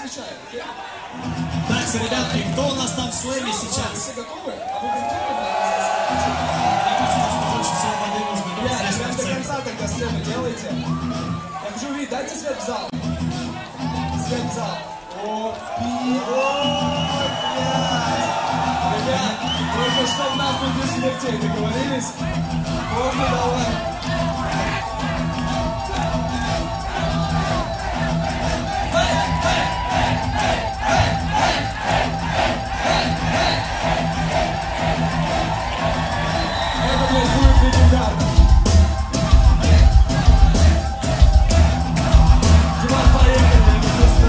отвечаю. Так, ребятки, кто у нас там в слэме сейчас? Все готовы? А вы готовы? Мне кажется, что больше всего воды нужно Блядь, прям до конца тогда слэма делайте. Я хочу увидеть, дайте свет в зал. Свет в зал. О, блядь. Ребят, только что нахуй без смертей, договорились? Ладно, давай. Это, блядь, будет легендарно. Чувак, поехали, это просто.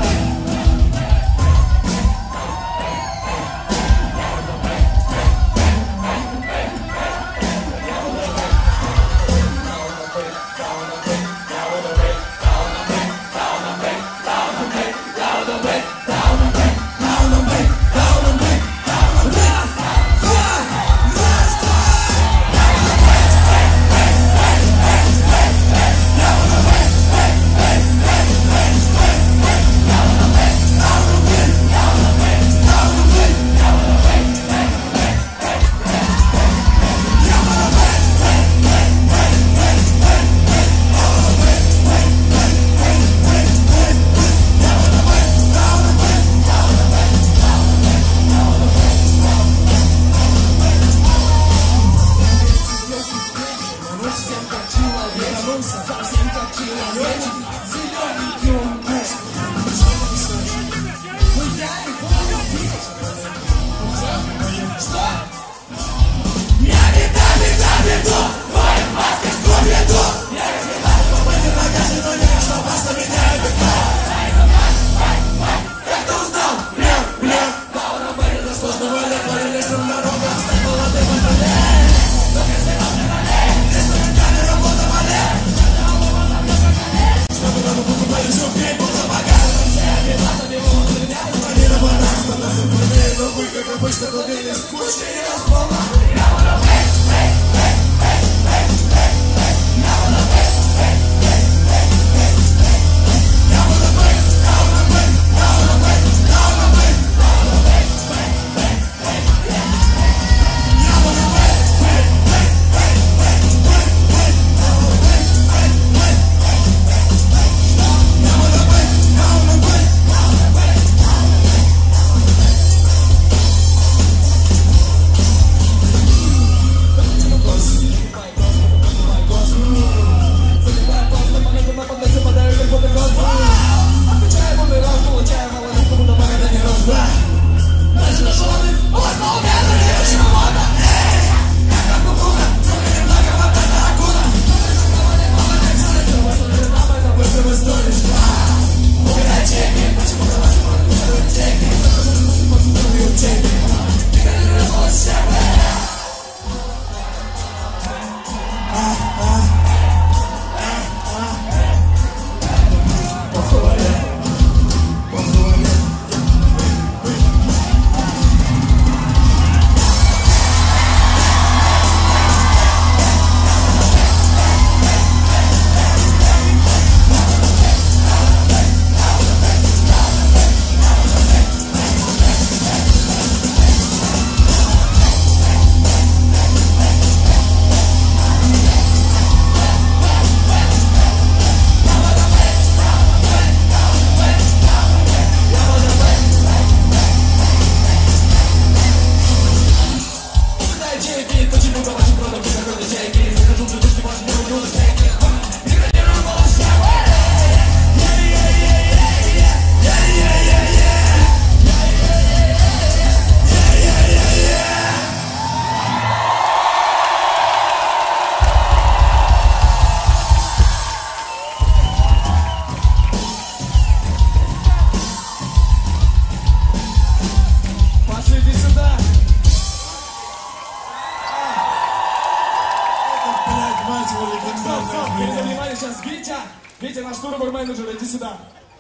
Витя, наш турбо-менеджер, иди сюда.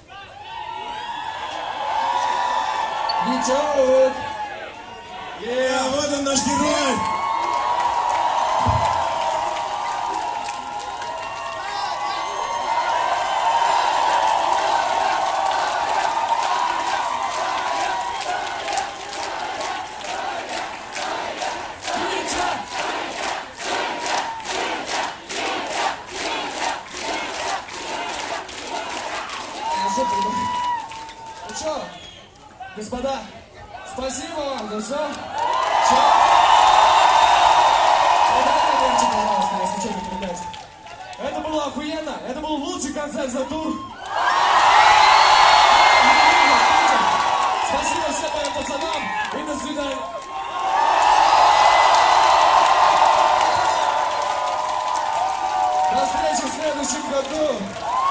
Витек! Вот он, наш герой! жопу. Ну что, господа, спасибо вам за все. Пожалуйста, если что, не передайте. Это было охуенно. Это был лучший концерт за тур. Спасибо всем моим пацанам и до свидания. До встречи в следующем году.